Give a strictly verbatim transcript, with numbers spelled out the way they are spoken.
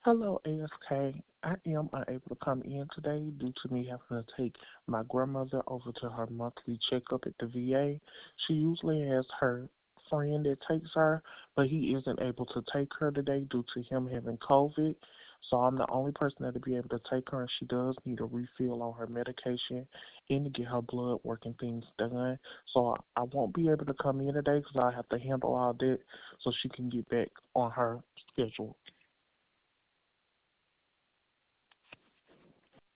Hello, A S K. I am unable to come in today due to me having to take my grandmother over to her monthly checkup at the V A. She usually has her friend that takes her, but he isn't able to take her today due to him having COVID. So I'm the only person that'll be able to take her, and she does need a refill on her medication and to get her blood work and things done. So I I won't be able to come in today because I have to handle all that so she can get back on her schedule.